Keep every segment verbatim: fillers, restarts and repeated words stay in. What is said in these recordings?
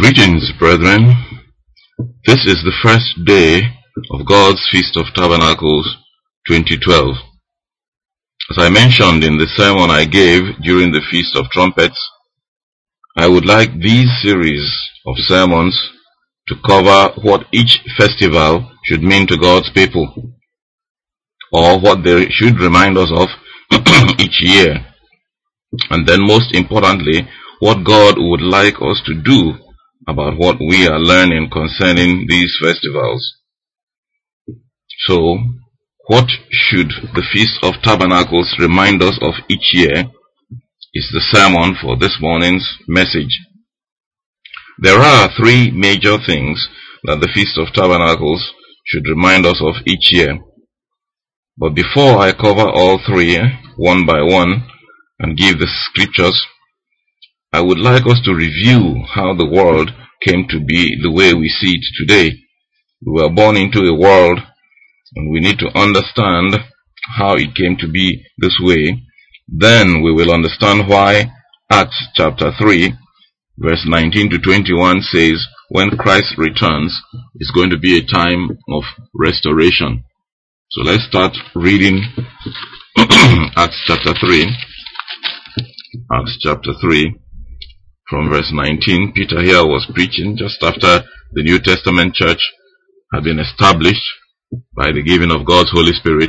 Greetings, brethren. This is the first day of God's Feast of Tabernacles twenty twelve. As I mentioned in the sermon I gave during the Feast of Trumpets, I would like these series of sermons to cover what each festival should mean to God's people, or what they should remind us of each year, and then most importantly, what God would like us to do about what we are learning concerning these festivals. So, what should the Feast of Tabernacles remind us of each year is the sermon for this morning's message. There are three major things that the Feast of Tabernacles should remind us of each year. But before I cover all three, one by one, and give the scriptures, I would like us to review how the world came to be the way we see it today. We were born into a world, and we need to understand how it came to be this way. Then we will understand why Acts chapter three, verse nineteen to twenty-one says, when Christ returns, it's going to be a time of restoration. So let's start reading Acts chapter three. Acts chapter three. From verse nineteen, Peter here was preaching just after the New Testament church had been established by the giving of God's Holy Spirit.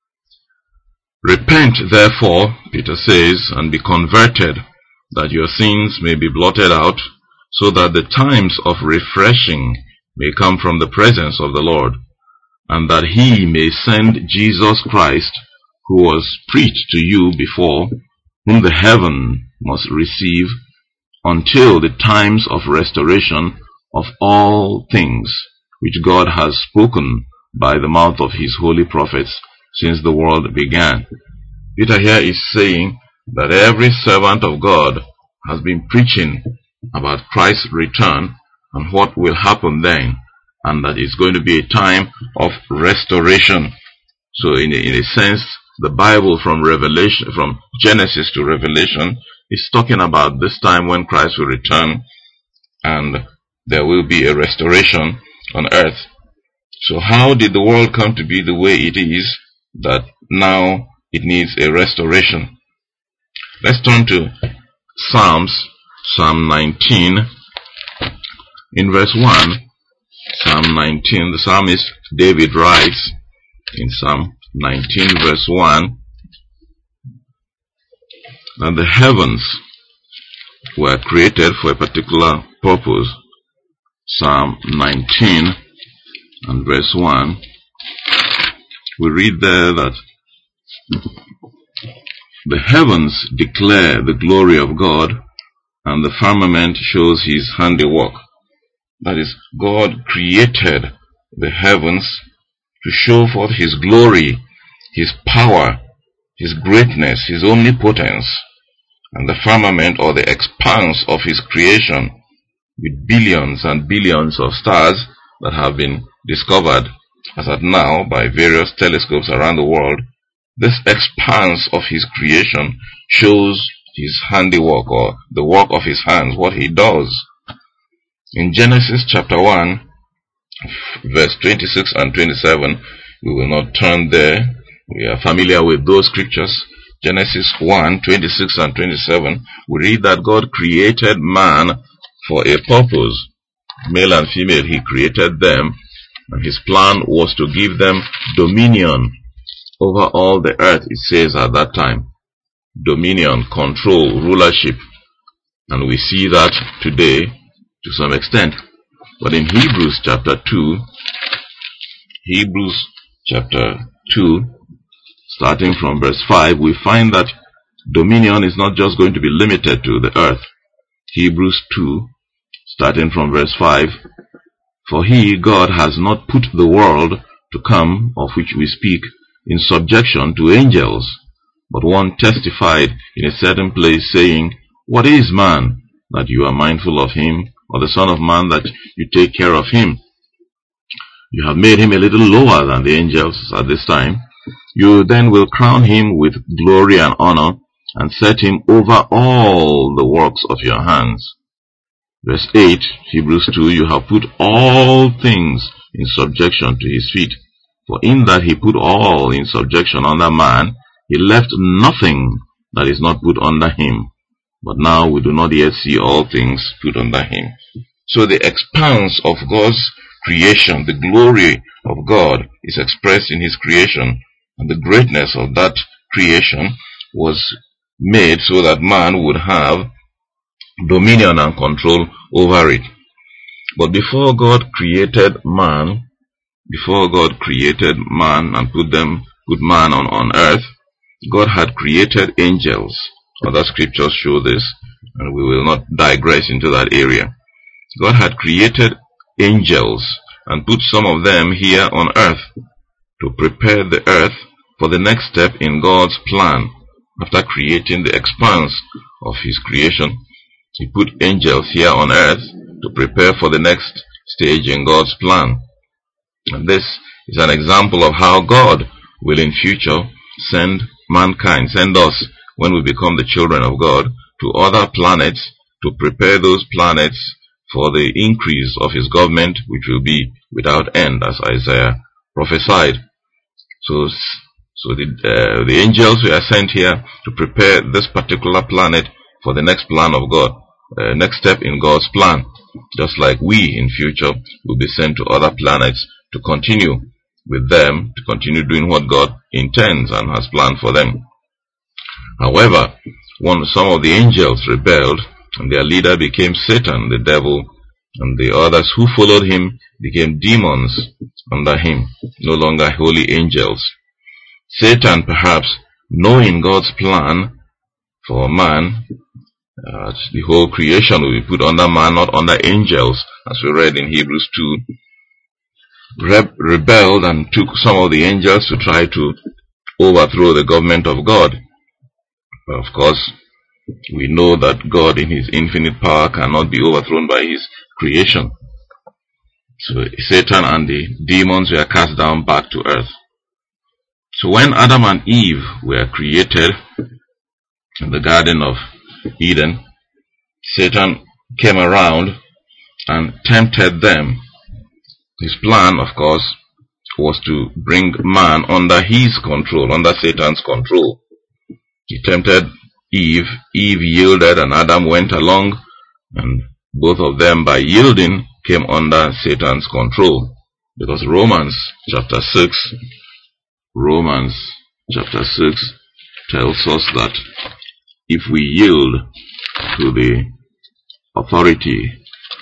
Repent, therefore, Peter says, and be converted, that your sins may be blotted out, so that the times of refreshing may come from the presence of the Lord, and that he may send Jesus Christ, who was preached to you before, whom the heaven must receive, until the times of restoration of all things which God has spoken by the mouth of his holy prophets since the world began. Peter here is saying that every servant of God has been preaching about Christ's return and what will happen then, and that it's going to be a time of restoration. So in a, in a sense, the Bible from Revelation, from Genesis to Revelation, is talking about this time when Christ will return and there will be a restoration on earth. So how did the world come to be the way it is that now it needs a restoration? Let's turn to Psalms, Psalm nineteen, in verse one. Psalm nineteen, the psalmist David writes in Psalm nineteen, verse one, that the heavens were created for a particular purpose. Psalm nineteen and verse one, we read there that the heavens declare the glory of God, and the firmament shows his handiwork. That is, God created the heavens to show forth his glory, his power, his greatness, his omnipotence, and the firmament, or the expanse of his creation, with billions and billions of stars that have been discovered as at now by various telescopes around the world. This expanse of his creation shows his handiwork, or the work of his hands, what he does. In Genesis chapter one, verse twenty-six and twenty-seven, we will not turn there. We are familiar with those scriptures. Genesis one, twenty-six and twenty-seven, we read that God created man for a purpose. Male and female, he created them, and his plan was to give them dominion over all the earth, it says at that time. Dominion, control, rulership. And we see that today to some extent. But in Hebrews chapter two, Hebrews chapter two, starting from verse five, we find that dominion is not just going to be limited to the earth. Hebrews two, starting from verse five, for he, God, has not put the world to come, of which we speak, in subjection to angels. But one testified in a certain place, saying, what is man, that you are mindful of him, or the son of man, that you take care of him? You have made him a little lower than the angels at this time. You then will crown him with glory and honor, and set him over all the works of your hands. Verse eight, Hebrews two, you have put all things in subjection to his feet. For in that he put all in subjection under man, he left nothing that is not put under him. But now we do not yet see all things put under him. So the expanse of God's creation, the glory of God is expressed in his creation, and the greatness of that creation was made so that man would have dominion and control over it. But before God created man, before God created man and put them, put man on, on earth, God had created angels. Other scriptures show this, and we will not digress into that area. God had created angels and put some of them here on earth to prepare the earth for the next step in God's plan. After creating the expanse of his creation, he put angels here on earth to prepare for the next stage in God's plan. And this is an example of how God will in future send mankind, send us, when we become the children of God, to other planets to prepare those planets for the increase of his government, which will be without end, as Isaiah prophesied. So, so the, uh, the angels were sent here to prepare this particular planet for the next plan of God, uh, next step in God's plan. Just like we in future will be sent to other planets to continue with them, to continue doing what God intends and has planned for them. However, one, some of the angels rebelled, and their leader became Satan, the devil, and the others who followed him became demons under him, no longer holy angels. Satan, perhaps knowing God's plan for man, uh, the whole creation will be put under man, not under angels, as we read in Hebrews two, re- rebelled and took some of the angels to try to overthrow the government of God. Of course, we know that God in his infinite power cannot be overthrown by his creation. So Satan and the demons were cast down back to earth. So when Adam and Eve were created in the Garden of Eden, Satan came around and tempted them. His plan, of course, was to bring man under his control, under Satan's control. He tempted Eve, Eve yielded, and Adam went along, and both of them, by yielding, came under Satan's control. Because Romans chapter six, Romans chapter six tells us that if we yield to the authority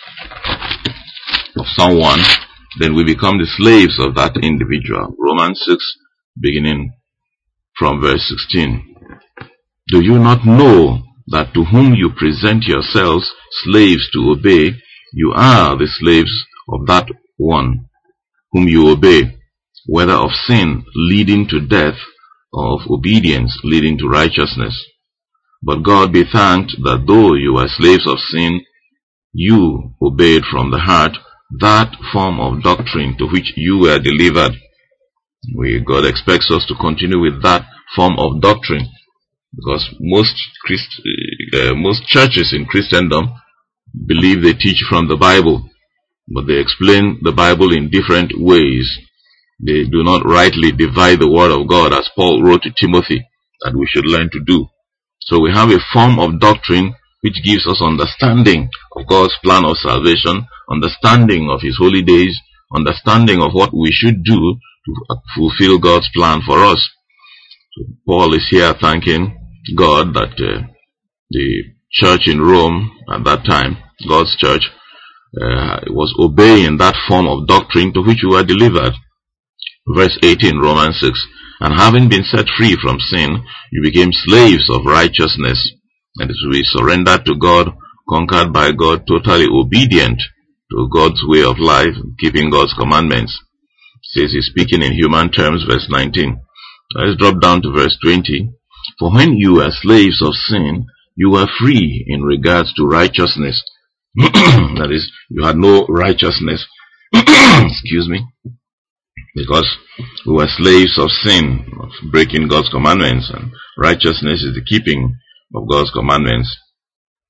of someone, then we become the slaves of that individual. Romans six, beginning from verse sixteen. Do you not know that to whom you present yourselves slaves to obey, you are the slaves of that one whom you obey, whether of sin leading to death, or of obedience leading to righteousness? But God be thanked that though you were slaves of sin, you obeyed from the heart that form of doctrine to which you were delivered. We, God expects us to continue with that form of doctrine, because most Christ, uh, most churches in Christendom believe they teach from the Bible, but they explain the Bible in different ways. They do not rightly divide the Word of God, as Paul wrote to Timothy that we should learn to do. So we have a form of doctrine which gives us understanding of God's plan of salvation, understanding of his holy days, understanding of what we should do to fulfill God's plan for us. So Paul is here thanking God that uh, the church in Rome at that time, God's church, uh, was obeying that form of doctrine to which we were delivered. Verse eighteen, Romans six, and having been set free from sin, you became slaves of righteousness. And as we surrendered to God, conquered by God, totally obedient to God's way of life, keeping God's commandments. It says he's speaking in human terms, verse nineteen. Let's drop down to verse twenty. For when you were slaves of sin, you were free in regards to righteousness. That is, you had no righteousness. Excuse me. Because we were slaves of sin, of breaking God's commandments, and righteousness is the keeping of God's commandments.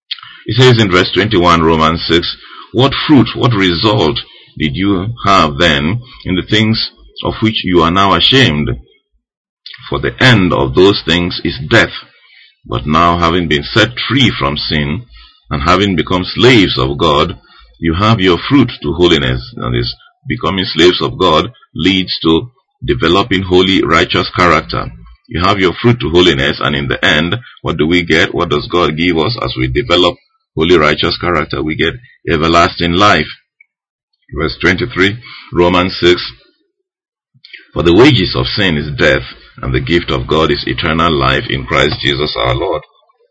It says in verse twenty-one, Romans six, what fruit, what result did you have then in the things of which you are now ashamed? For the end of those things is death. But now, having been set free from sin, and having become slaves of God, you have your fruit to holiness. That is, becoming slaves of God leads to developing holy, righteous character. You have your fruit to holiness, and in the end, what do we get? What does God give us as we develop holy, righteous character? We get everlasting life. Verse twenty-three, Romans six, for the wages of sin is death, and the gift of God is eternal life in Christ Jesus our Lord.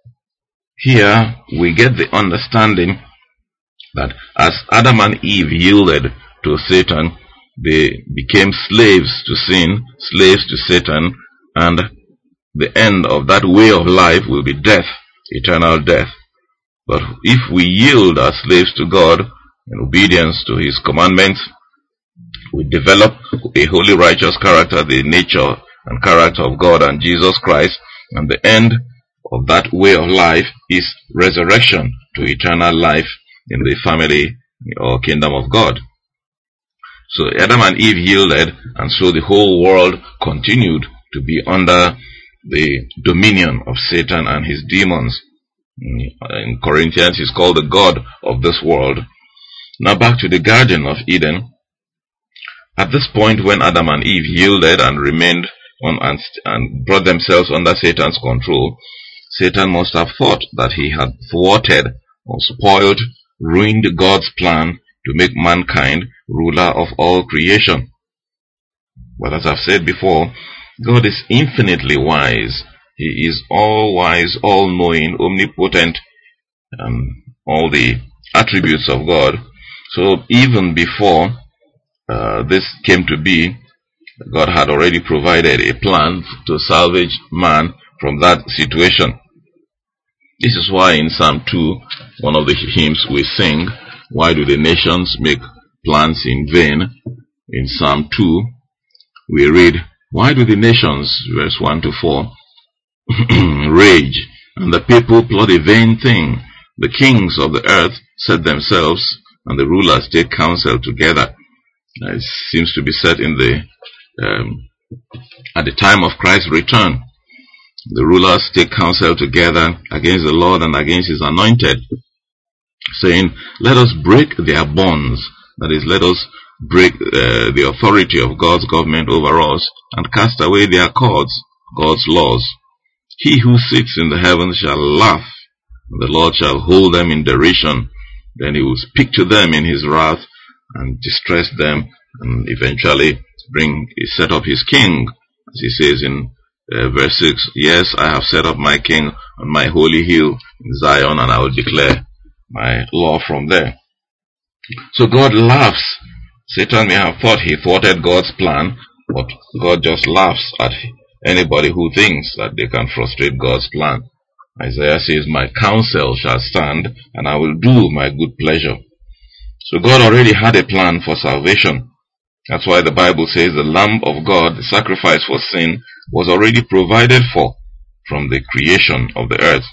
Here we get the understanding that as Adam and Eve yielded to Satan, they became slaves to sin, slaves to Satan, and the end of that way of life will be death, eternal death. But if we yield as slaves to God in obedience to His commandments, we develop a holy, righteous character, the nature and character of God and Jesus Christ, and the end of that way of life is resurrection to eternal life in the family or kingdom of God. So Adam and Eve yielded, and so the whole world continued to be under the dominion of Satan and his demons. In Corinthians, he's called the God of this world. Now back to the Garden of Eden. At this point, when Adam and Eve yielded and remained on and, and brought themselves under Satan's control, Satan must have thought that he had thwarted or spoiled, ruined God's plan to make mankind ruler of all creation. But as I've said before, God is infinitely wise. He is all-wise, all-knowing, omnipotent, and all the attributes of God. So even before uh, this came to be, God had already provided a plan to salvage man from that situation. This is why in Psalm two, one of the hymns we sing, why do the nations make plans in vain? In Psalm two, we read, why do the nations, verse one to four, rage, and the people plot a vain thing? The kings of the earth set themselves, and the rulers take counsel together. Now, it seems to be set in the um, at the time of Christ's return. The rulers take counsel together against the Lord and against His anointed, saying, let us break their bonds. That is, let us break uh, the authority of God's government over us and cast away their cords, God's laws. He who sits in the heavens shall laugh, and the Lord shall hold them in derision. Then He will speak to them in His wrath and distress them, and eventually bring set up His king, as He says in uh, verse six, yes, I have set up my king on my holy hill in Zion, and I will declare my law from there. So God laughs. Satan may have thought he thwarted God's plan, but God just laughs at anybody who thinks that they can frustrate God's plan. Isaiah says, my counsel shall stand, and I will do my good pleasure. So God already had a plan for salvation. That's why the Bible says the Lamb of God, the sacrifice for sin, was already provided for from the creation of the earth.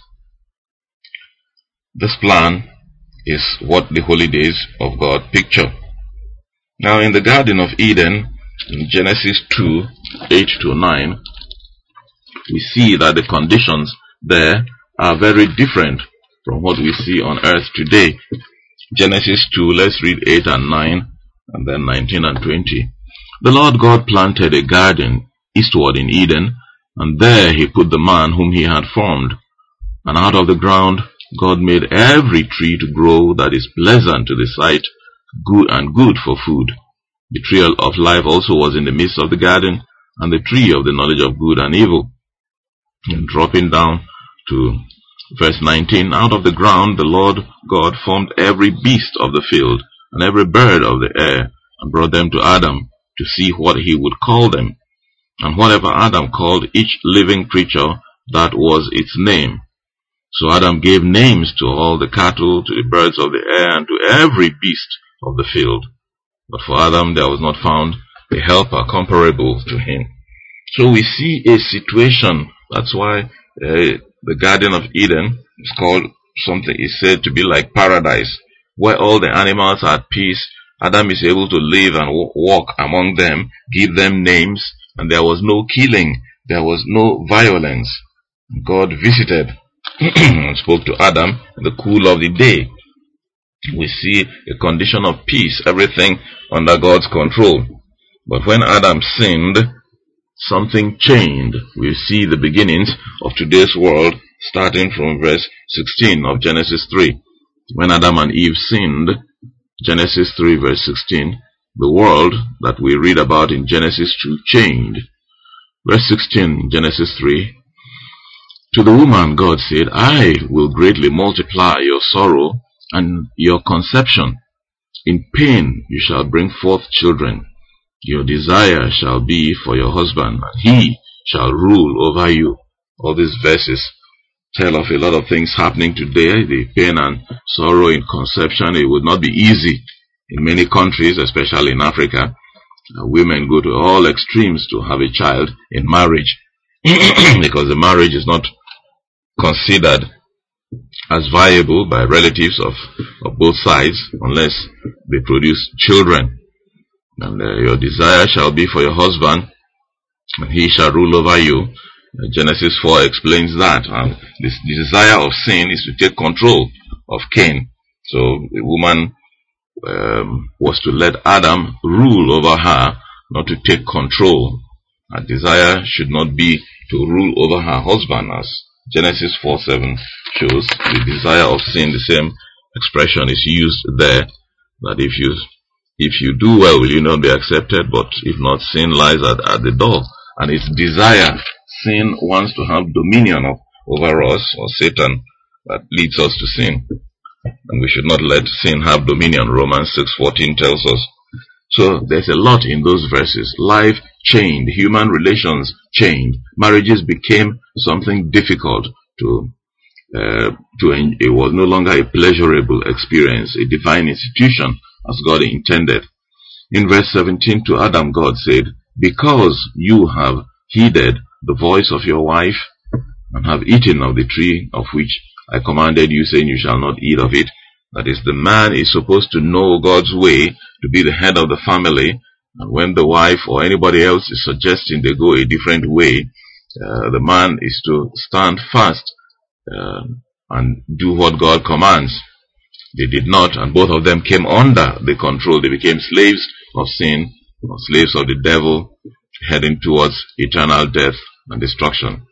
This plan is what the holy days of God picture. Now in the Garden of Eden, in Genesis two, eight to nine, we see that the conditions there are very different from what we see on earth today. Genesis two, let's read eight and nine, and then nineteen and twenty. The Lord God planted a garden eastward in Eden, and there He put the man whom He had formed. And out of the ground God made every tree to grow that is pleasant to the sight, good and good for food. The tree of life also was in the midst of the garden, and the tree of the knowledge of good and evil. And dropping down to verse nineteen, out of the ground the Lord God formed every beast of the field, and every bird of the air, and brought them to Adam, to see what he would call them. And whatever Adam called each living creature, that was its name. So Adam gave names to all the cattle, to the birds of the air, and to every beast of the field. But for Adam there was not found a helper comparable to him. So we see a situation. That's why uh, the Garden of Eden is called something is said to be like paradise, where all the animals are at peace. Adam is able to live and walk among them, give them names, and there was no killing, there was no violence. God visited and spoke to Adam in the cool of the day. We see a condition of peace, everything under God's control. But when Adam sinned, something changed. We see the beginnings of today's world starting from verse sixteen of Genesis three. When Adam and Eve sinned, Genesis three verse sixteen, the world that we read about in Genesis two changed. Verse sixteen, Genesis three, to the woman God said, I will greatly multiply your sorrow and your conception. In pain you shall bring forth children. Your desire shall be for your husband, and he shall rule over you. All these verses tell of a lot of things happening today, the pain and sorrow in conception. It would not be easy in many countries, especially in Africa. Uh, women go to all extremes to have a child in marriage because the marriage is not considered as viable by relatives of, of both sides unless they produce children. And uh, your desire shall be for your husband, and he shall rule over you. Uh, Genesis four explains that. And this, the desire of sin is to take control of Cain. So the woman um, was to let Adam rule over her, not to take control. Her desire should not be to rule over her husband, as Genesis four seven shows. The desire of sin, the same expression is used there, that if you If you do well, will you not be accepted? But if not, sin lies at, at the door. And its desire, sin wants to have dominion of, over us, or Satan, that leads us to sin. And we should not let sin have dominion. Romans six fourteen tells us. So there's a lot in those verses. Life changed. Human relations changed. Marriages became something difficult to uh, to. It was no longer a pleasurable experience, a divine institution, as God intended. In verse seventeen, to Adam God said, because you have heeded the voice of your wife, and have eaten of the tree of which I commanded you, saying you shall not eat of it. That is, the man is supposed to know God's way, to be the head of the family, and when the wife or anybody else is suggesting they go a different way, uh, the man is to stand fast uh, and do what God commands. They did not, and both of them came under the control. They became slaves of sin, or slaves of the devil, heading towards eternal death and destruction.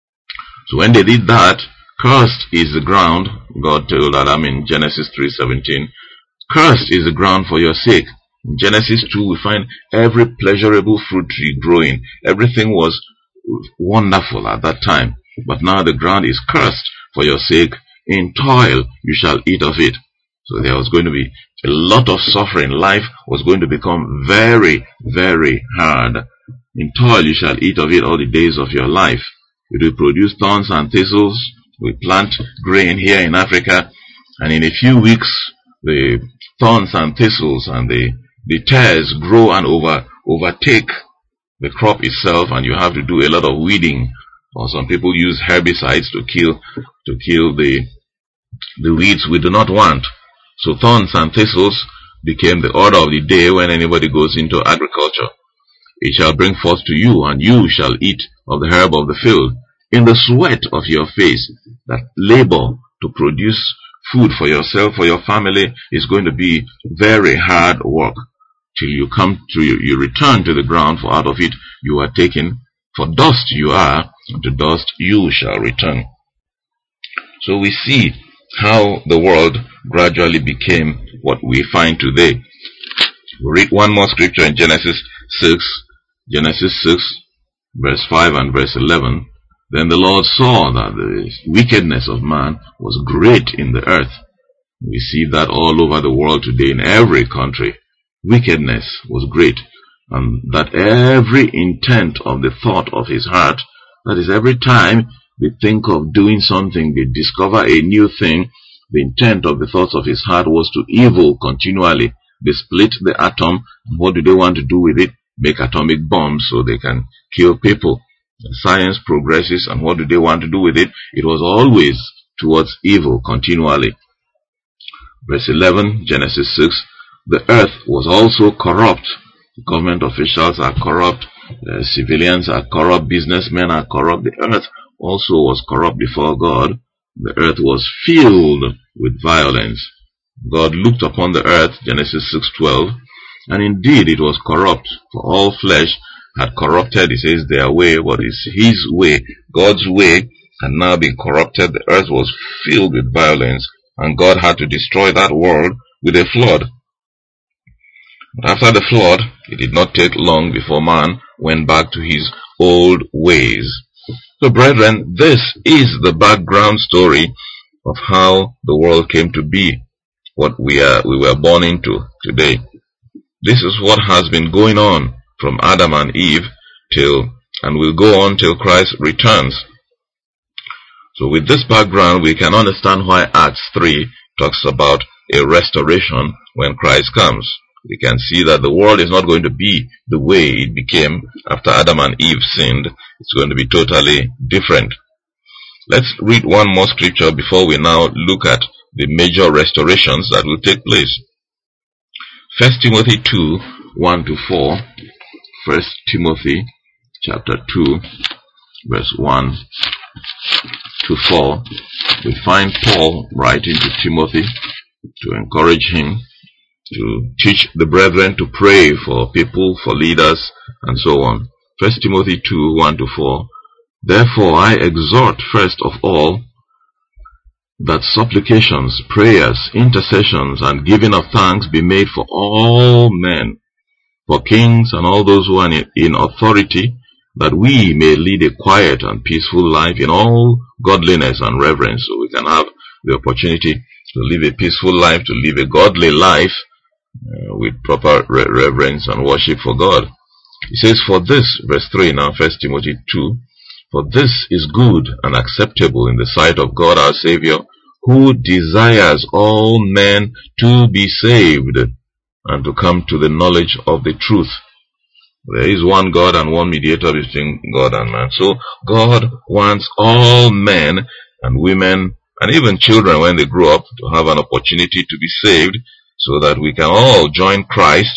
So when they did that, cursed is the ground, God told Adam in Genesis three seventeen, cursed is the ground for your sake. In Genesis two, we find every pleasurable fruit tree growing. Everything was wonderful at that time. But now the ground is cursed for your sake. In toil you shall eat of it. So there was going to be a lot of suffering. Life was going to become very, very hard. In toil you shall eat of it all the days of your life. It will produce thorns and thistles. We plant grain here in Africa, and in a few weeks the thorns and thistles and the, the tares grow and over overtake the crop itself, and you have to do a lot of weeding. Or some people use herbicides to kill to kill the the weeds we do not want. So thorns and thistles became the order of the day when anybody goes into agriculture. It shall bring forth to you, and you shall eat of the herb of the field, in the sweat of your face. That labor to produce food for yourself, for your family, is going to be very hard work, till you come to, you return to the ground, for out of it you are taken. For dust you are, and to dust you shall return. So we see how the world gradually became what we find today. We read one more scripture in Genesis six, Genesis six, verse five and verse eleven. Then the Lord saw that the wickedness of man was great in the earth. We see that all over the world today, in every country. Wickedness was great, and that every intent of the thought of his heart, that is, every time they think of doing something, they discover a new thing, the intent of the thoughts of his heart was to evil continually. They split the atom, and what do they want to do with it? Make atomic bombs so they can kill people. Science progresses, and what do they want to do with it? It was always towards evil continually. Verse eleven, Genesis six, the earth was also corrupt. Government officials are corrupt, uh, civilians are corrupt, businessmen are corrupt. The earth also was corrupt before God. The earth was filled with violence. God looked upon the earth, Genesis six twelve, and indeed it was corrupt, for all flesh had corrupted, it says, their way. What is his way? God's way had now been corrupted. The earth was filled with violence, and God had to destroy that world with a flood. But after the flood, it did not take long before man went back to his old ways. So brethren, this is the background story of how the world came to be, what we are we were born into today. This is what has been going on from Adam and Eve till, and will go on till Christ returns. So with this background, we can understand why Acts three talks about a restoration when Christ comes. We can see that the world is not going to be the way it became after Adam and Eve sinned. It's going to be totally different. Let's read one more scripture before we now look at the major restorations that will take place. First Timothy two, one to four. First Timothy chapter two, verse one to four. We find Paul writing to Timothy to encourage him, to teach the brethren to pray for people, for leaders, and so on. First Timothy two, one to four. Therefore I exhort first of all that supplications, prayers, intercessions, and giving of thanks be made for all men, for kings and all those who are in authority, that we may lead a quiet and peaceful life in all godliness and reverence, so we can have the opportunity to live a peaceful life, to live a godly life, uh, with proper re reverence and worship for God. He says, for this, verse three now, First Timothy two, for this is good and acceptable in the sight of God our Savior, who desires all men to be saved and to come to the knowledge of the truth. There is one God and one mediator between God and man. So God wants all men and women and even children, when they grow up, to have an opportunity to be saved, so that we can all join Christ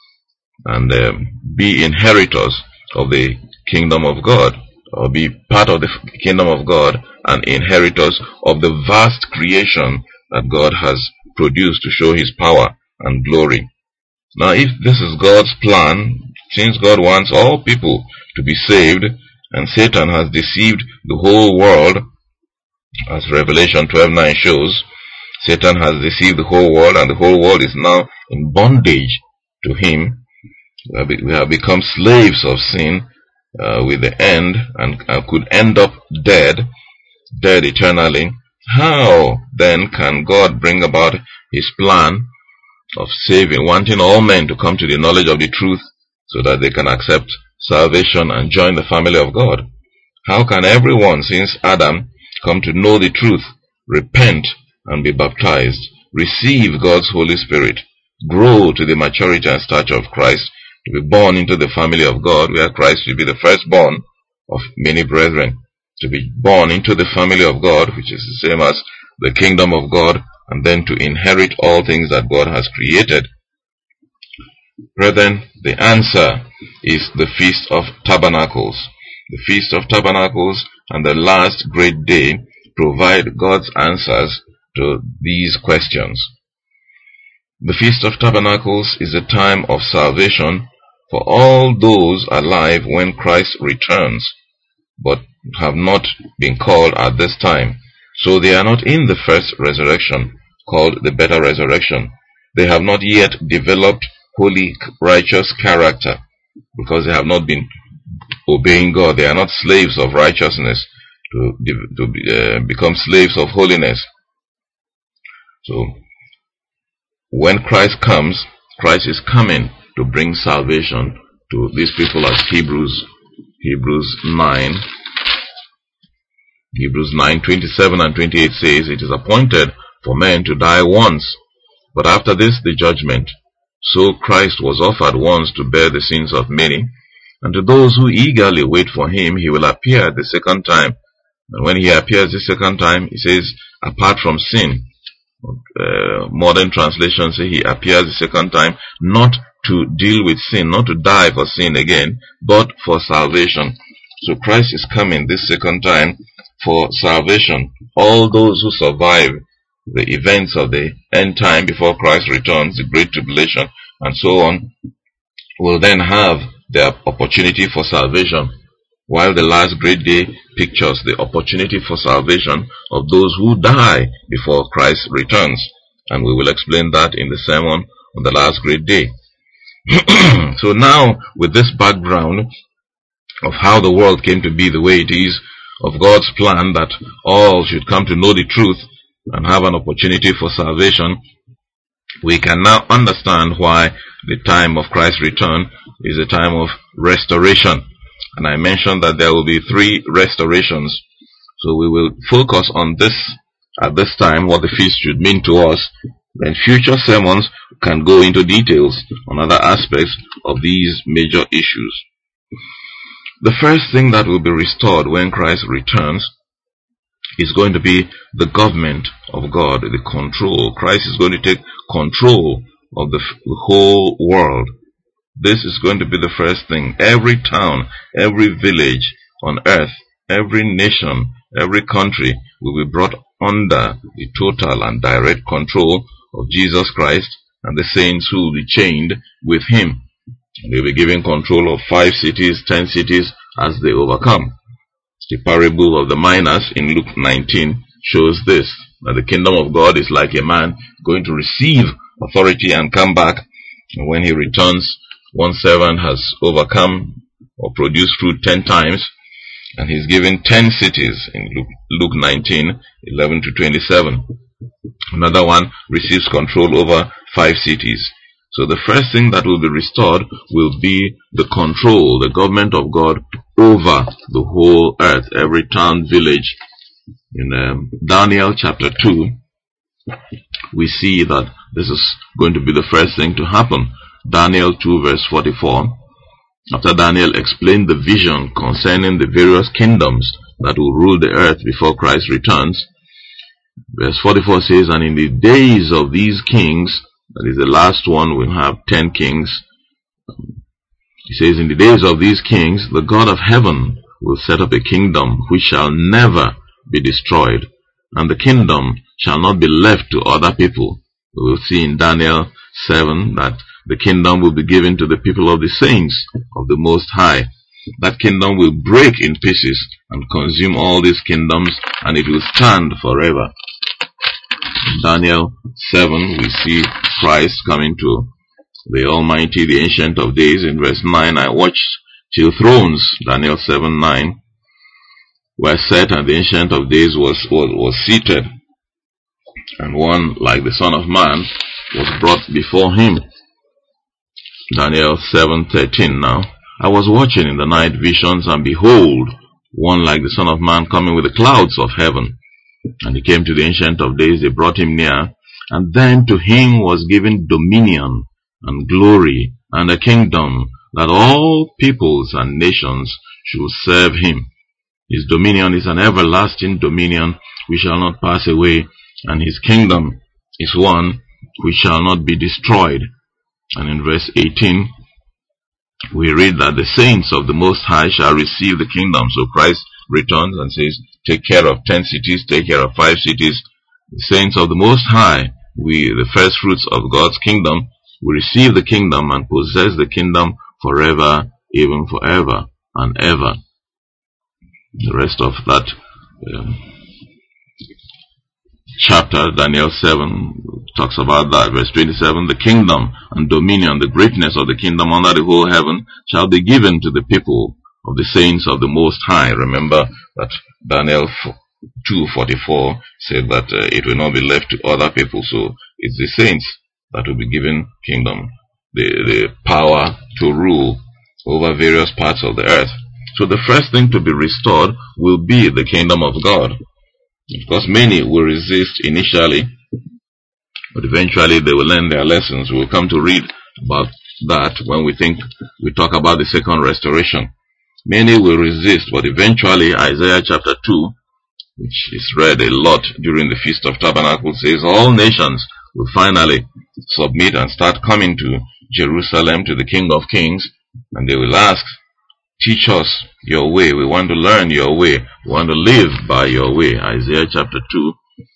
and um, be inheritors of the kingdom of God, or be part of the kingdom of God and inheritors of the vast creation that God has produced to show his power and glory. Now, if this is God's plan, since God wants all people to be saved, and Satan has deceived the whole world, as Revelation twelve nine shows, Satan has deceived the whole world, and the whole world is now in bondage to him. We have become slaves of sin uh, with the end, and uh, could end up dead, dead eternally. How then can God bring about his plan of saving, wanting all men to come to the knowledge of the truth, so that they can accept salvation and join the family of God? How can everyone since Adam come to know the truth, repent and be baptized, receive God's Holy Spirit, grow to the maturity and stature of Christ, to be born into the family of God, where Christ will be the firstborn of many brethren, to be born into the family of God, which is the same as the kingdom of God, and then to inherit all things that God has created? Brethren, the answer is the Feast of Tabernacles. The Feast of Tabernacles and the last great day provide God's answers to these questions. The Feast of Tabernacles is a time of salvation for all those alive when Christ returns, but have not been called at this time. So they are not in the first resurrection, called the better resurrection. They have not yet developed holy, righteous character, because they have not been obeying God. They are not slaves of righteousness to, to uh, become slaves of holiness. So, when Christ comes, Christ is coming to bring salvation to these people, as Hebrews, Hebrews nine, Hebrews nine, twenty-seven and twenty-eight says, it is appointed for men to die once, but after this the judgment. So Christ was offered once to bear the sins of many, and to those who eagerly wait for him, he will appear the second time. And when he appears the second time, he says, apart from sin. Uh, modern translations say he appears the second time not to deal with sin, not to die for sin again, but for salvation. So Christ is coming this second time for salvation. All those who survive the events of the end time before Christ returns, the Great Tribulation, and so on, will then have their opportunity for salvation, while the last great day pictures the opportunity for salvation of those who die before Christ returns. And we will explain that in the sermon on the last great day. So now, with this background of how the world came to be the way it is, of God's plan that all should come to know the truth and have an opportunity for salvation, we can now understand why the time of Christ's return is a time of restoration. And I mentioned that there will be three restorations. So we will focus on this at this time, what the feast should mean to us. Then future sermons can go into details on other aspects of these major issues. The first thing that will be restored when Christ returns is going to be the government of God, the control. Christ is going to take control of the, the whole world. This is going to be the first thing. Every town, every village on earth, every nation, every country will be brought under the total and direct control of Jesus Christ and the saints who will be chained with him. They will be given control of five cities, ten cities as they overcome. The parable of the minas in Luke nineteen shows this, that the kingdom of God is like a man going to receive authority and come back. And when he returns, one servant has overcome or produced fruit ten times, and he's given ten cities in Luke, Luke nineteen, eleven to twenty-seven. Another one receives control over five cities. So the first thing that will be restored will be the control, the government of God over the whole earth, every town, village. In um, Daniel chapter two, we see that this is going to be the first thing to happen. Daniel two verse forty-four. After Daniel explained the vision concerning the various kingdoms that will rule the earth before Christ returns, verse forty-four says, and in the days of these kings, that is the last one, we'll have ten kings. He says, in the days of these kings, the God of heaven will set up a kingdom which shall never be destroyed, and the kingdom shall not be left to other people. We will see in Daniel seven that the kingdom will be given to the people of the saints of the Most High. That kingdom will break in pieces and consume all these kingdoms, and it will stand forever. In Daniel seven, we see Christ coming to the Almighty, the Ancient of Days. In verse nine, I watched till thrones, Daniel seven nine, were set, and the Ancient of Days was, was, was seated, and one like the Son of Man was brought before him. Daniel seven thirteen now. I was watching in the night visions, and behold, one like the Son of Man coming with the clouds of heaven. And he came to the Ancient of Days, they brought him near, and then to him was given dominion and glory and a kingdom, that all peoples and nations should serve him. His dominion is an everlasting dominion which shall not pass away, and his kingdom is one which shall not be destroyed. And in verse eighteen, we read that the saints of the Most High shall receive the kingdom. So Christ returns and says, take care of ten cities, take care of five cities. The saints of the Most High, we, the first fruits of God's kingdom, will receive the kingdom and possess the kingdom forever, even forever and ever. The rest of that um, chapter, Daniel seven, talks about that. Verse twenty-seven, the kingdom and dominion, the greatness of the kingdom under the whole heaven shall be given to the people of the saints of the Most High. Remember that Daniel two forty-four said that uh, it will not be left to other people. So it's the saints that will be given kingdom, the, the power to rule over various parts of the earth. So the first thing to be restored will be the kingdom of God. Of course, many will resist initially, but eventually they will learn their lessons. We will come to read about that when we think we talk about the second restoration. Many will resist, but eventually Isaiah chapter two which is read a lot during the Feast of Tabernacles, says all nations will finally submit and start coming to Jerusalem, to the King of Kings, and they will ask, teach us your way. We want to learn your way. We want to live by your way. Isaiah chapter two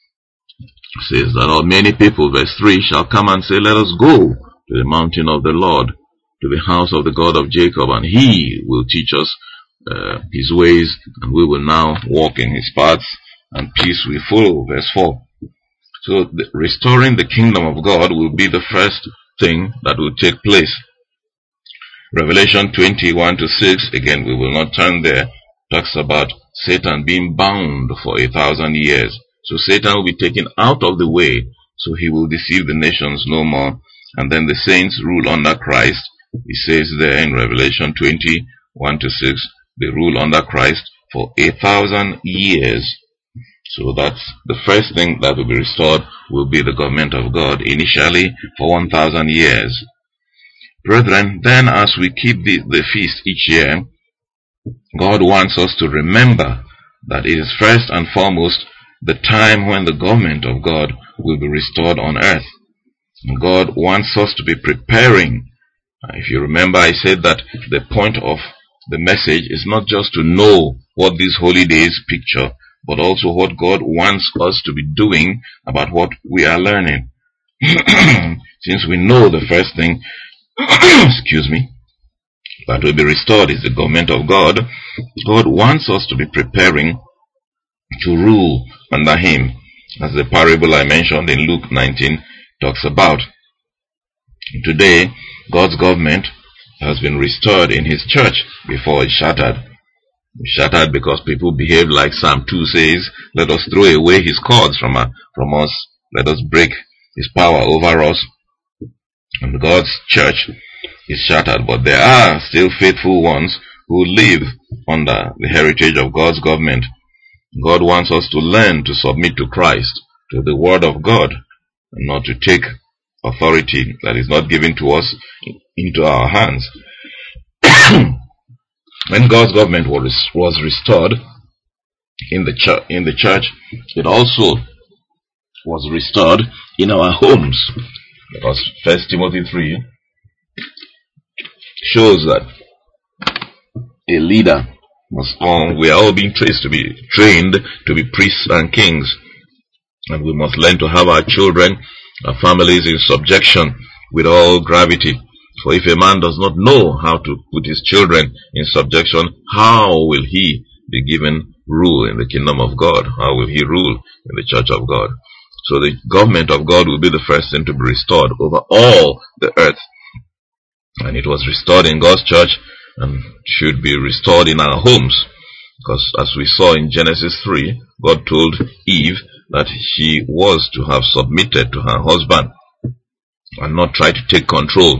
says that all many people, verse three, shall come and say, let us go to the mountain of the Lord, to the house of the God of Jacob, and he will teach us uh, his ways, and we will now walk in his paths, and peace will follow. Verse four. So the, restoring the kingdom of God will be the first thing that will take place. Revelation twenty, one to six, again we will not turn there, talks about Satan being bound for a thousand years. So Satan will be taken out of the way, so he will deceive the nations no more. And then the saints rule under Christ. He says there in Revelation twenty, one to six, they rule under Christ for a thousand years. So that's the first thing that will be restored, will be the government of God, initially for one thousand years. Brethren, then as we keep the, the feast each year, God wants us to remember that it is first and foremost the time when the government of God will be restored on earth. And God wants us to be preparing. If you remember, I said that the point of the message is not just to know what these holy days picture, but also what God wants us to be doing about what we are learning. Since we know the first thing, excuse me, that will be restored is the government of God, God wants us to be preparing to rule under him, as the parable I mentioned in Luke nineteen talks about. Today, God's government has been restored in his church before it's shattered. It's shattered because people behave like Psalm two says, let us throw away his cords from, our, from us, let us break his power over us. And God's church is shattered, but there are still faithful ones who live under the heritage of God's government. God wants us to learn to submit to Christ, to the word of God, and not to take authority that is not given to us into our hands. When God's government was, was restored in the, church, in the church, it also was restored in our homes. Because First Timothy three shows that a leader must all, we are all being trained to be trained to be priests and kings. And we must learn to have our children, our families in subjection with all gravity. For if a man does not know how to put his children in subjection, how will he be given rule in the kingdom of God? How will he rule in the church of God? So the government of God will be the first thing to be restored over all the earth. And it was restored in God's church and should be restored in our homes. Because as we saw in Genesis three, God told Eve that she was to have submitted to her husband and not try to take control.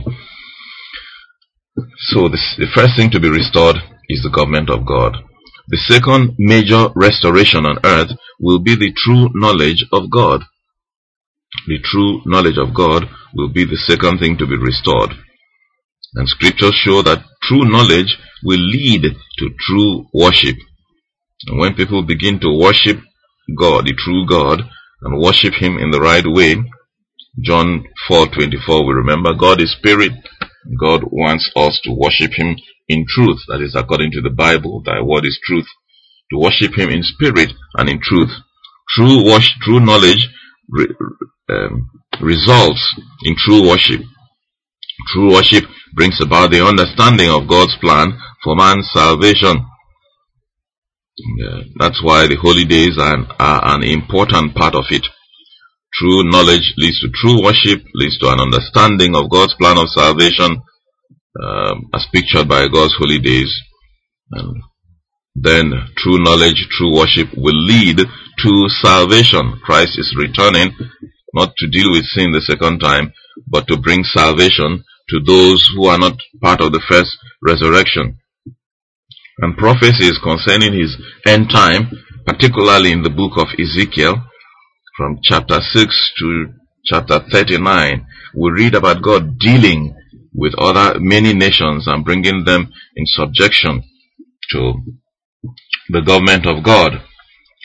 So this, the first thing to be restored is the government of God. The second major restoration on earth will be the true knowledge of God. The true knowledge of God will be the second thing to be restored. And scriptures show that true knowledge will lead to true worship. And when people begin to worship God, the true God, and worship him in the right way, John four twenty-four, we remember God is spirit. God wants us to worship him in truth. That is according to the Bible. Thy word is truth. To worship him in spirit and in truth. True worship, true knowledge re, um, results in true worship. True worship brings about the understanding of God's plan for man's salvation. Yeah, that's why the holy days are an, are an important part of it. True knowledge leads to true worship, leads to an understanding of God's plan of salvation, um, as pictured by God's holy days. And then true knowledge, true worship will lead to salvation. Christ is returning, not to deal with sin the second time, but to bring salvation to those who are not part of the first resurrection. And prophecies concerning his end time, particularly in the book of Ezekiel, from chapter six to chapter thirty-nine, we read about God dealing with other many nations and bringing them in subjection to the government of God.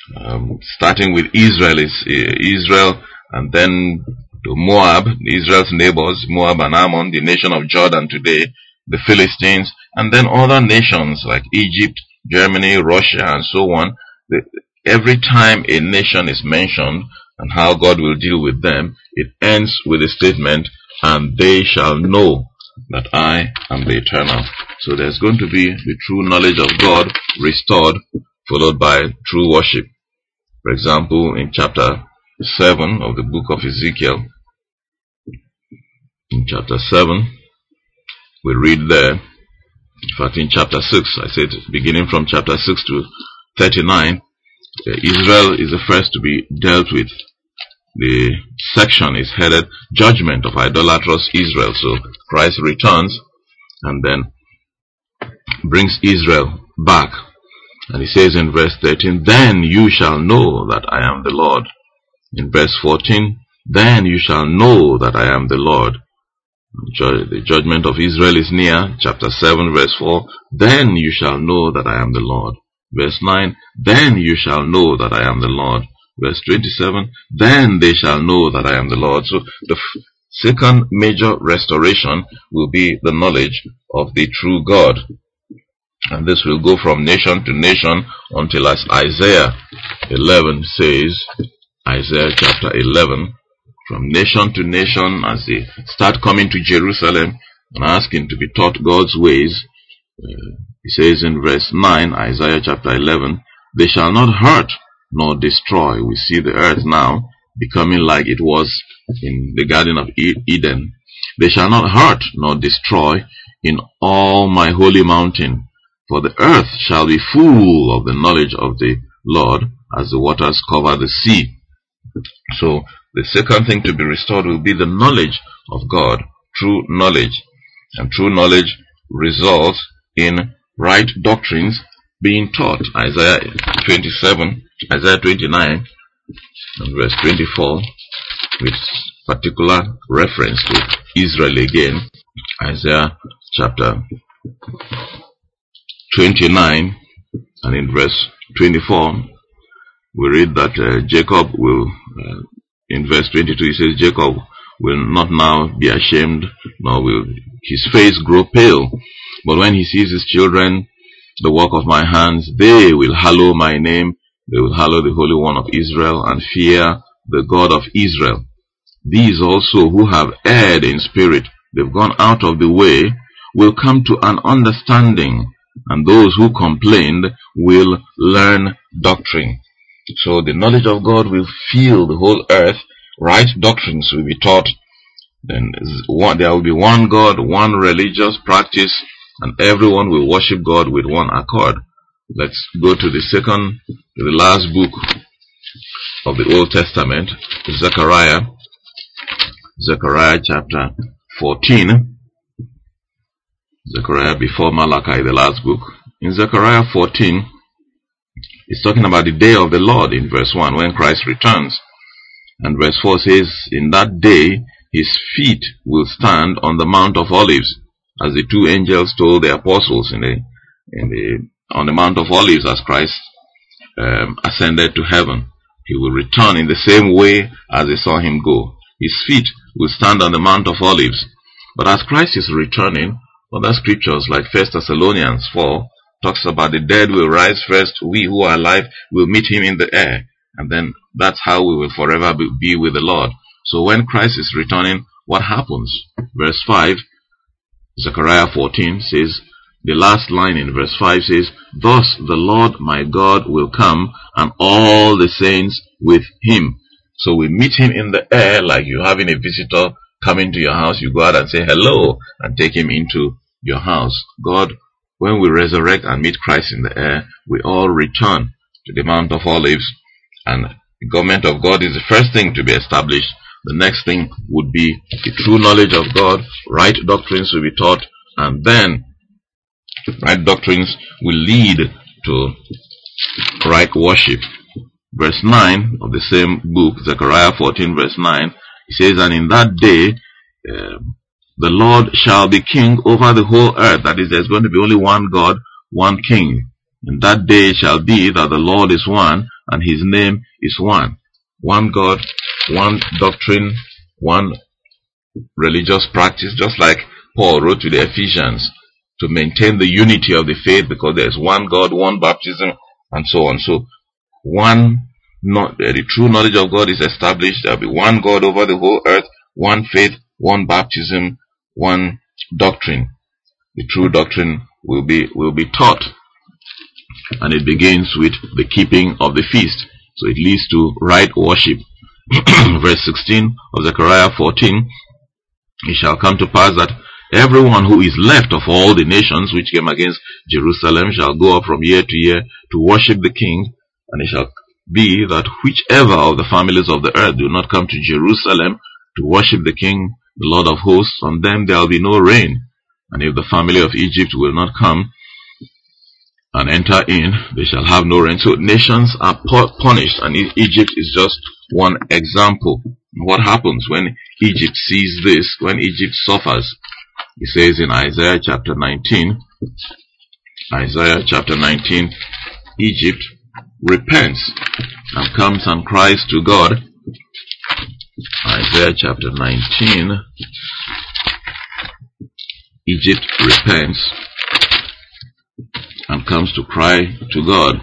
Um, starting with Israel is uh, Israel, and then to Moab, Israel's neighbors, Moab and Ammon, the nation of Jordan today, the Philistines, and then other nations like Egypt, Germany, Russia, and so on. The, every time a nation is mentioned and how God will deal with them, it ends with a statement, and they shall know that I am the Eternal. So there's going to be the true knowledge of God restored, followed by true worship. For example, in chapter seven of the book of Ezekiel, in chapter seven, we read there, in fact in chapter six, I said beginning from chapter six to thirty-nine, uh, Israel is the first to be dealt with. The section is headed Judgment of Idolatrous Israel. So Christ returns and then brings Israel back. And he says in verse thirteen, then you shall know that I am the Lord. In verse fourteen, then you shall know that I am the Lord. The judgment of Israel is near. Chapter seven, verse four, then you shall know that I am the Lord. Verse nine, then you shall know that I am the Lord. Verse twenty-seven, then they shall know that I am the Lord. So the second major restoration will be the knowledge of the true God. And this will go from nation to nation until, as Isaiah eleven says, Isaiah chapter eleven, from nation to nation, as they start coming to Jerusalem and asking to be taught God's ways. Uh, he says in verse nine, Isaiah chapter eleven, they shall not hurt nor destroy. We see the earth now becoming like it was in the Garden of Eden. They shall not hurt nor destroy in all my holy mountain, for the earth shall be full of the knowledge of the Lord as the waters cover the sea. So the second thing to be restored will be the knowledge of God, true knowledge. And true knowledge results in right doctrines being taught. Isaiah twenty-seven, Isaiah twenty-nine, and verse twenty-four, with particular reference to Israel again. Isaiah chapter twenty-nine, and in verse twenty-four, we read that uh, Jacob will, uh, in verse twenty-two, he says, Jacob will not now be ashamed, nor will his face grow pale. But when he sees his children, the work of my hands, they will hallow my name. They will hallow the Holy One of Israel and fear the God of Israel. These also who have erred in spirit, they've gone out of the way, will come to an understanding, and those who complained will learn doctrine. So the knowledge of God will fill the whole earth. Right doctrines will be taught. Then one, there will be one God, one religious practice, and everyone will worship God with one accord. Let's go to the second, to the last book of the Old Testament, Zechariah. Zechariah chapter fourteen. Zechariah before Malachi, the last book. In Zechariah fourteen, it's talking about the day of the Lord in verse one, when Christ returns. And verse four says, in that day his feet will stand on the Mount of Olives, as the two angels told the apostles in the, in the, on the Mount of Olives as Christ um, ascended to heaven. He will return in the same way as they saw him go. His feet will stand on the Mount of Olives. But as Christ is returning, other scriptures like First Thessalonians four talks about the dead will rise first, we who are alive will meet him in the air, and then that's how we will forever be with the Lord. So when Christ is returning, what happens? Verse five, Zechariah fourteen says, the last line in verse five says, thus the Lord my God will come, and all the saints with him. So we meet him in the air, like you having a visitor come into your house. You go out and say hello and take him into your house. God, when we resurrect and meet Christ in the air, we all return to the Mount of Olives, and the government of God is the first thing to be established. The next thing would be the true knowledge of God. Right doctrines will be taught, and then right doctrines will lead to right worship. Verse nine of the same book, Zechariah fourteen verse nine, it says, and in that day uh, the Lord shall be king over the whole earth. That is, there's going to be only one God, one king. In that day shall be that the Lord is one, and his name is one. One God, one doctrine, one religious practice, just like Paul wrote to the Ephesians, to maintain the unity of the faith, because there is one God, one baptism, and so on. So one, not, the true knowledge of God is established. There will be one God over the whole earth, one faith, one baptism, one doctrine. The true doctrine will be will be taught, and it begins with the keeping of the feast. So it leads to right worship. Verse sixteen of Zechariah fourteen, it shall come to pass that everyone who is left of all the nations which came against Jerusalem shall go up from year to year to worship the King, and it shall be that whichever of the families of the earth do not come to Jerusalem to worship the King, the Lord of hosts, on them there will be no rain. And if the family of Egypt will not come and enter in, they shall have no rain. So nations are punished, and Egypt is just one example. What happens when Egypt sees this, when Egypt suffers? He says in Isaiah chapter nineteen, Isaiah chapter nineteen, Egypt repents and comes and cries to God. Isaiah chapter nineteen, Egypt repents and comes to cry to God.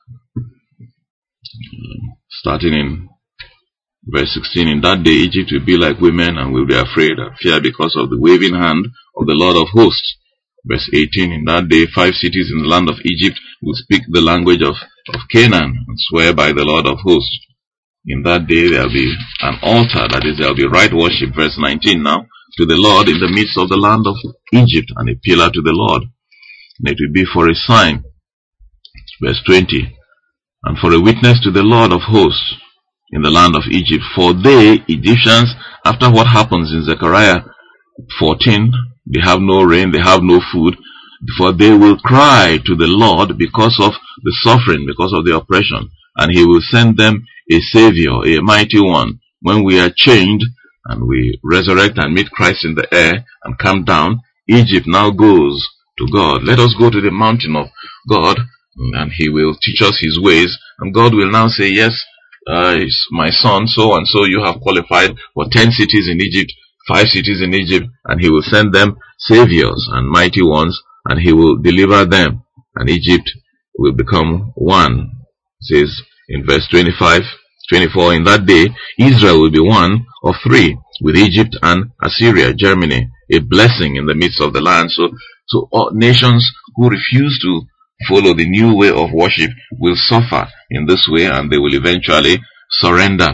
Starting in verse sixteen, in that day Egypt will be like women and will be afraid and fear because of the waving hand of the Lord of hosts. Verse eighteen, in that day five cities in the land of Egypt will speak the language of, of Canaan and swear by the Lord of hosts. In that day there will be an altar, that is, there will be right worship, verse nineteen now, to the Lord in the midst of the land of Egypt, and a pillar to the Lord. And it will be for a sign, verse twenty, and for a witness to the Lord of hosts in the land of Egypt. For they, Egyptians, after what happens in Zechariah fourteen, they have no rain, they have no food, for they will cry to the Lord because of the suffering, because of the oppression, and he will send them a Savior, a mighty one. When we are chained and we resurrect and meet Christ in the air and come down, Egypt now goes to God. Let us go to the mountain of God, and he will teach us his ways, and God will now say, yes, uh, my son, so and so, you have qualified for ten cities in Egypt, five cities in Egypt, and he will send them saviors and mighty ones, and he will deliver them, and Egypt will become one. It says in verse twenty-five, twenty-four, in that day Israel will be one of three, with Egypt and Assyria, Germany, a blessing in the midst of the land. So, so all nations who refuse to follow the new way of worship will suffer in this way, and they will eventually surrender.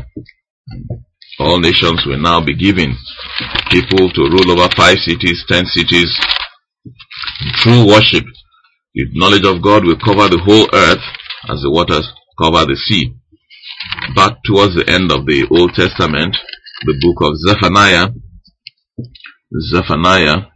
All nations will now be given people to rule over five cities, ten cities. True worship, the knowledge of God will cover the whole earth as the waters cover the sea. Back towards the end of the Old Testament, the book of Zephaniah, Zephaniah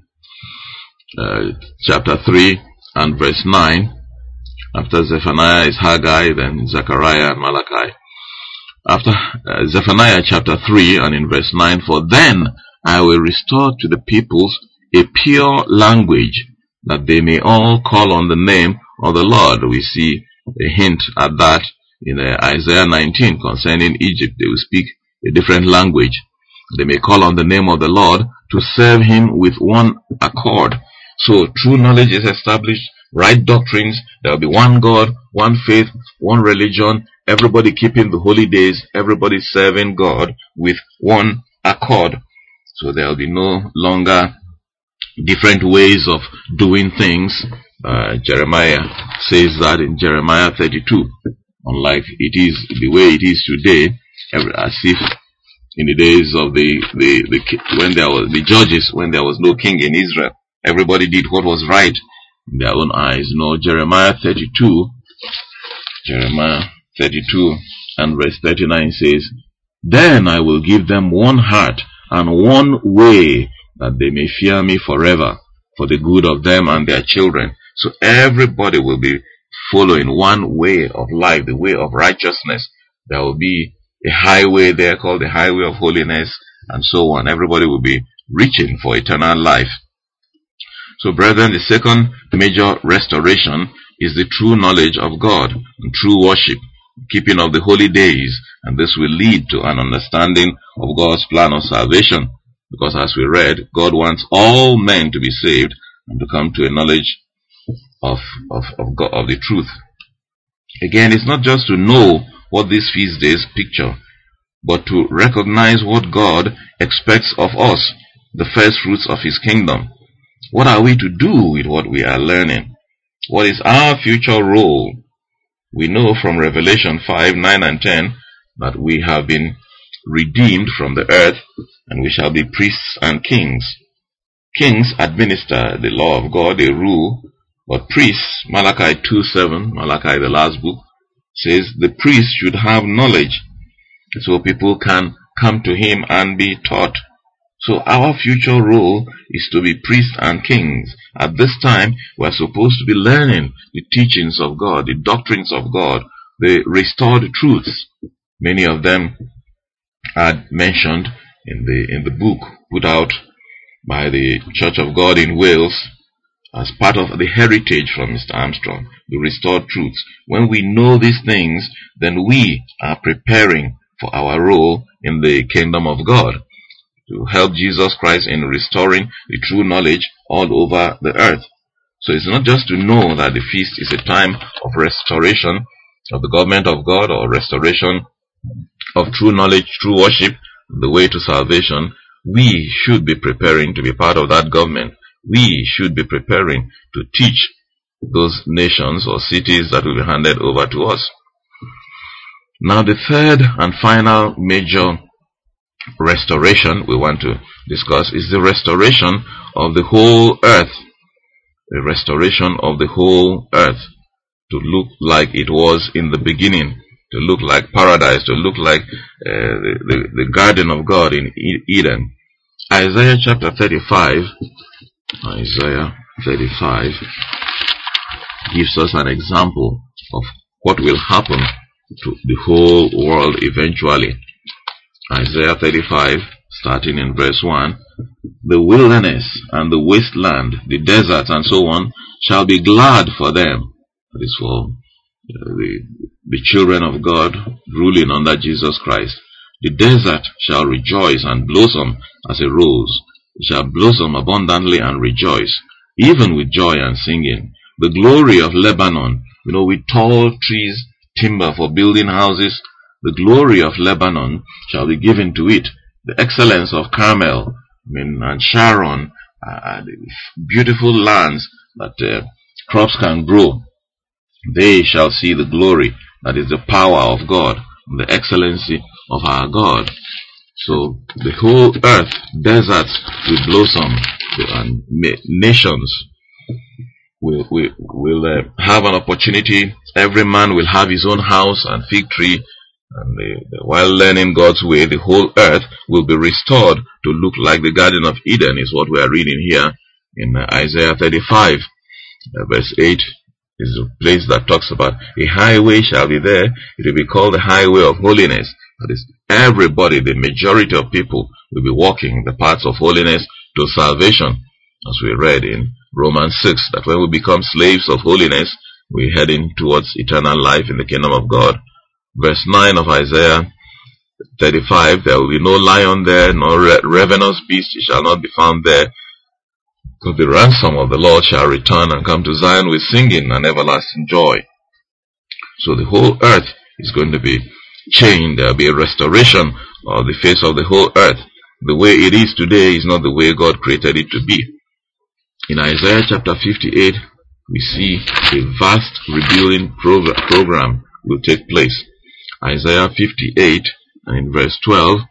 uh, chapter three and verse nine. After Zephaniah is Haggai, then Zechariah and Malachi. After uh, Zephaniah chapter three and in verse nine, for then I will restore to the peoples a pure language, that they may all call on the name of the Lord. We see a hint at that in uh, Isaiah nineteen concerning Egypt. They will speak a different language. They may call on the name of the Lord to serve him with one accord. So true knowledge is established, right doctrines. There will be one God, one faith, one religion, everybody keeping the holy days, everybody serving God with one accord. So there will be no longer different ways of doing things. Uh, Jeremiah says that in Jeremiah thirty-two. Unlike it is the way it is today, as if in the days of the, the, the when there was the judges, when there was no king in Israel, everybody did what was right in their own eyes. No, Jeremiah thirty-two, Jeremiah thirty-two and verse thirty-nine says, then I will give them one heart and one way, that they may fear me forever, for the good of them and their children. So everybody will be following one way of life, the way of righteousness. There will be a highway there called the highway of holiness, and so on. Everybody will be reaching for eternal life. So brethren, the second major restoration is the true knowledge of God and true worship. keeping of the holy days, and this will lead to an understanding of God's plan of salvation, because as we read, God wants all men to be saved and to come to a knowledge of, of, of, God, of the truth. Again, it's not just to know what these feast days picture, but to recognize what God expects of us, the first fruits of His kingdom. What are we to do with what we are learning? What is our future role? We know from Revelation five, nine and ten that we have been redeemed from the earth, and we shall be priests and kings. Kings administer the law of God, they rule, but priests, Malachi two seven, Malachi the last book, says the priest should have knowledge, so people can come to him and be taught. So our future role is to be priests and kings. At this time, we are supposed to be learning the teachings of God, the doctrines of God, the restored truths. Many of them are mentioned in the in the book put out by the Church of God in Wales as part of the heritage from Mister Armstrong, the restored truths. When we know these things, then we are preparing for our role in the kingdom of God, to help Jesus Christ in restoring the true knowledge all over the earth. So it's not just to know that the feast is a time of restoration of the government of God, or restoration of true knowledge, true worship, the way to salvation. We should be preparing to be part of that government. We should be preparing to teach those nations or cities that will be handed over to us. Now the third and final major restoration we want to discuss is the restoration of the whole earth. The restoration of the whole earth to look like it was in the beginning, to look like paradise, to look like uh, the, the, the garden of God in Eden. Isaiah chapter thirty-five, Isaiah thirty-five gives us an example of what will happen to the whole world eventually. Isaiah thirty-five, starting in verse one, the wilderness and the wasteland, the desert and so on, shall be glad for them. That is for uh, the, the children of God ruling under Jesus Christ. The desert shall rejoice and blossom as a rose. It shall blossom abundantly and rejoice, even with joy and singing. The glory of Lebanon, you know, with tall trees, timber for building houses, the glory of Lebanon shall be given to it. The excellence of Carmel, I mean, and Sharon, uh, beautiful lands that uh, crops can grow. They shall see the glory, that is the power of God, and the excellency of our God. So the whole earth, deserts will blossom, and nations will, will, will uh, have an opportunity. Every man will have his own house and fig tree. And the, the, while learning God's way, the whole earth will be restored to look like the Garden of Eden, is what we are reading here in uh, Isaiah thirty-five. Uh, verse eight is a place that talks about a highway shall be there. It will be called the highway of holiness. That is, everybody, the majority of people, will be walking the paths of holiness to salvation. As we read in Romans six, that when we become slaves of holiness, we're heading towards eternal life in the kingdom of God. Verse nine of Isaiah thirty-five, there will be no lion there, no ravenous beast, it shall not be found there. So the ransom of the Lord shall return and come to Zion with singing and everlasting joy. So the whole earth is going to be changed. There will be a restoration of the face of the whole earth. The way it is today is not the way God created it to be. In Isaiah chapter fifty-eight, we see a vast rebuilding progr program will take place. Isaiah fifty-eight, and in verse twelve,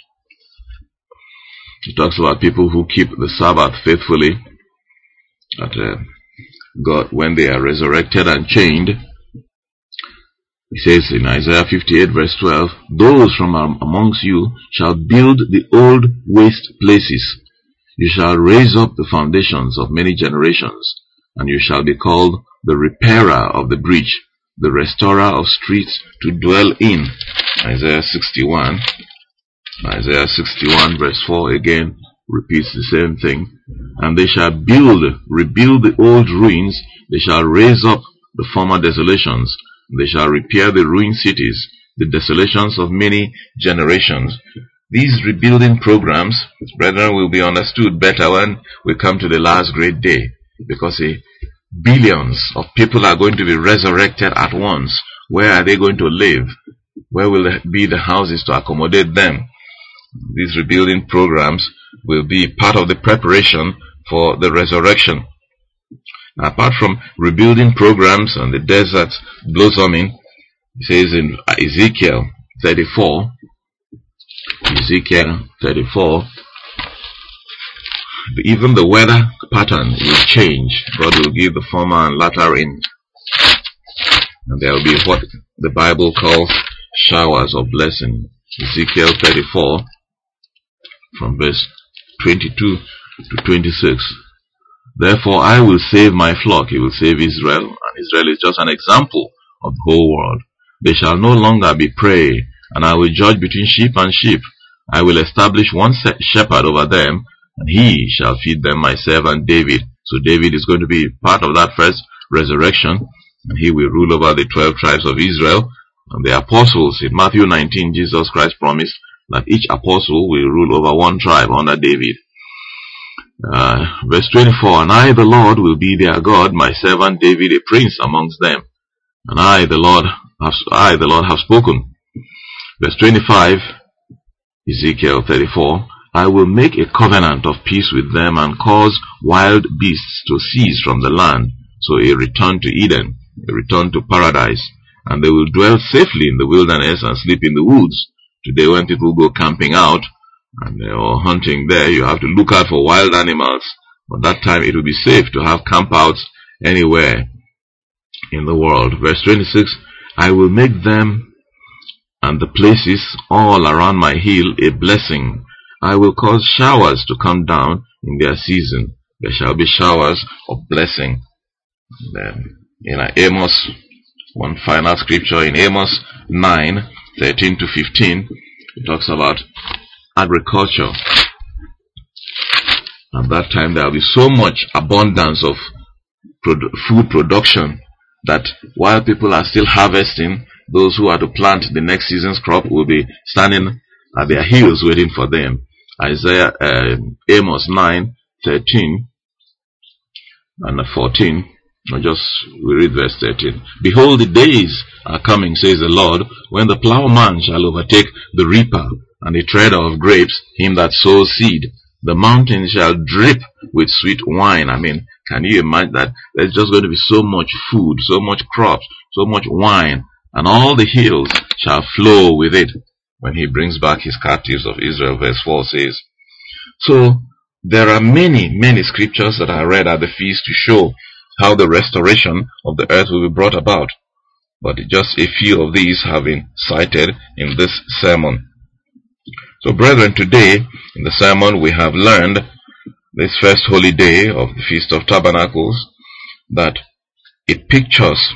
it talks about people who keep the Sabbath faithfully, that uh, God, when they are resurrected and chained, he says in Isaiah fifty-eight verse twelve, those from amongst you shall build the old waste places. You shall raise up the foundations of many generations, and you shall be called the repairer of the breach, the restorer of streets to dwell in. Isaiah sixty-one, Isaiah sixty-one verse four again repeats the same thing. And they shall build, rebuild the old ruins, they shall raise up the former desolations, They shall repair the ruined cities, the desolations of many generations. These rebuilding programs, brethren, will be understood better when we come to the last great day, because eh, billions of people are going to be resurrected at once. Where are they going to live? Where will be the houses to accommodate them? These rebuilding programs will be part of the preparation for the resurrection. Apart from rebuilding programs and the deserts blossoming, it says in Ezekiel thirty-four, Ezekiel thirty-four, even the weather pattern will change. God will give the former and latter rain, and there will be what the Bible calls showers of blessing. Ezekiel thirty-four, from verse twenty-two to twenty-six. Therefore I will save my flock. He will save Israel, and Israel is just an example of the whole world. They shall no longer be prey, and I will judge between sheep and sheep. I will establish one shepherd over them, and he shall feed them, my servant David. So David is going to be part of that first resurrection, and he will rule over the twelve tribes of Israel. And the apostles, in Matthew nineteen, Jesus Christ promised that each apostle will rule over one tribe under David. Uh, verse twenty-four, and I, the Lord, will be their God, my servant David, a prince amongst them. And I, the Lord, have, I, the Lord, have spoken. Verse twenty-five, Ezekiel thirty-four, I will make a covenant of peace with them and cause wild beasts to cease from the land. So a return to Eden, a return to paradise. And they will dwell safely in the wilderness and sleep in the woods. Today when people go camping out, and or hunting there, you have to look out for wild animals. But that time it will be safe to have campouts anywhere in the world. Verse twenty-six, I will make them and the places all around my hill a blessing. I will cause showers to come down in their season. There shall be showers of blessing. Then in Amos, one final scripture in Amos nine, thirteen to fifteen, it talks about agriculture. At that time there will be so much abundance of produ food production that while people are still harvesting, those who are to plant the next season's crop will be standing at their heels waiting for them. Isaiah, uh, Amos nine, thirteen and fourteen. I just we read verse thirteen. Behold, the days are coming, says the Lord, when the plowman shall overtake the reaper, and the treader of grapes him that sows seed. The mountains shall drip with sweet wine. I mean, can you imagine that? There's just going to be so much food, so much crops, so much wine, and all the hills shall flow with it when he brings back his captives of Israel. Verse four says. So, there are many, many scriptures that I read at the feast to show how the restoration of the earth will be brought about. But just a few of these have been cited in this sermon. So brethren, today in the sermon we have learned this first holy day of the Feast of Tabernacles, that it pictures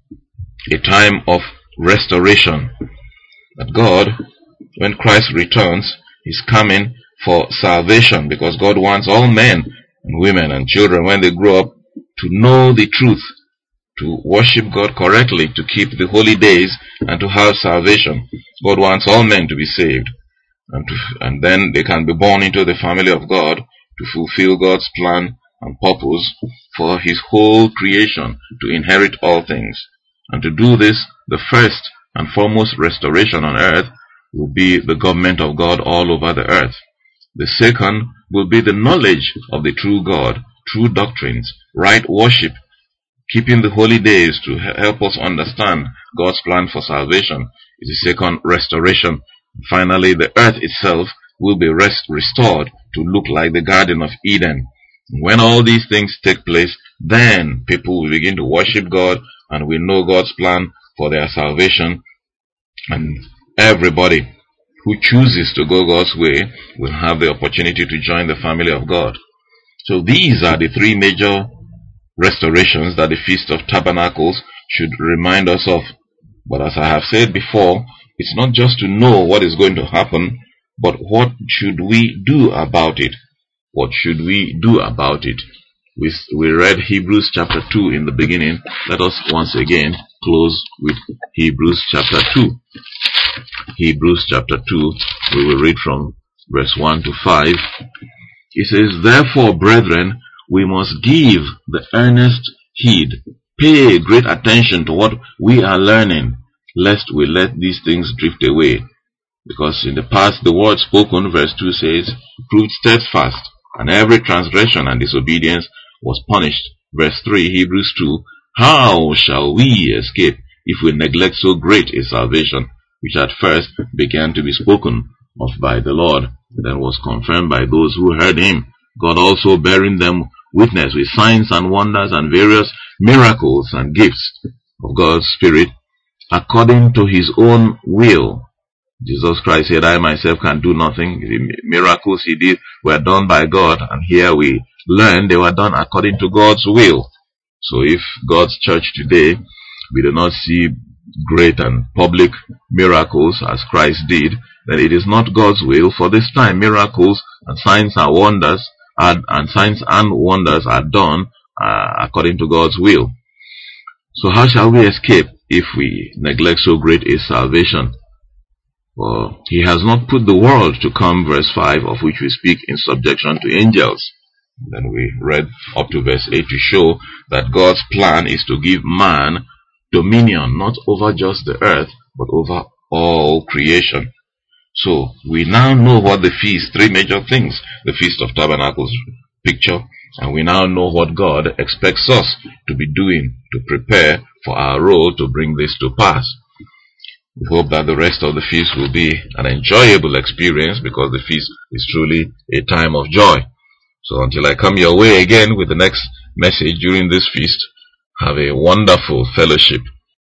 a time of restoration. That God, when Christ returns, is coming for salvation, because God wants all men and women and children, when they grow up, to know the truth, to worship God correctly, to keep the holy days, and to have salvation. God wants all men to be saved. And, to, and then they can be born into the family of God to fulfill God's plan and purpose for his whole creation, to inherit all things. And to do this, the first and foremost restoration on earth will be the government of God all over the earth. The second will be the knowledge of the true God, true doctrines, right worship, keeping the holy days to help us understand God's plan for salvation is the second restoration. Finally, the earth itself will be rest restored to look like the Garden of Eden. When all these things take place, then people will begin to worship God and will know God's plan for their salvation. And everybody who chooses to go God's way will have the opportunity to join the family of God. So these are the three major restorations that the Feast of Tabernacles should remind us of. But as I have said before, it's not just to know what is going to happen, but what should we do about it? What should we do about it? We, we read Hebrews chapter two in the beginning. Let us once again close with Hebrews chapter two. Hebrews chapter two, we will read from verse one to five. It says, "Therefore, brethren, we must give the earnest heed, pay great attention to what we are learning, lest we let these things drift away. Because in the past the word spoken," verse two says, "proved steadfast, and every transgression and disobedience was punished." Verse three, Hebrews two, "How shall we escape if we neglect so great a salvation, which at first began to be spoken of by the Lord, then was confirmed by those who heard him, God also bearing them witness with signs and wonders and various miracles and gifts of God's Spirit, according to his own will." Jesus Christ said, "I myself can do nothing." The miracles he did were done by God, and here we learn they were done according to God's will. So if God's church today, we do not see great and public miracles as Christ did, then it is not God's will for this time. Miracles and signs and wonders are, and signs and wonders are done uh, according to God's will. So how shall we escape if we neglect so great a salvation? For he has not put the world to come, verse five, of which we speak, in subjection to angels. Then we read up to verse eight to show that God's plan is to give man dominion, not over just the earth, but over all creation. So we now know what the feast, three major things, the Feast of Tabernacles picture, and we now know what God expects us to be doing to prepare for our role to bring this to pass. We hope that the rest of the feast will be an enjoyable experience, because the feast is truly a time of joy. So until I come your way again with the next message during this feast, have a wonderful fellowship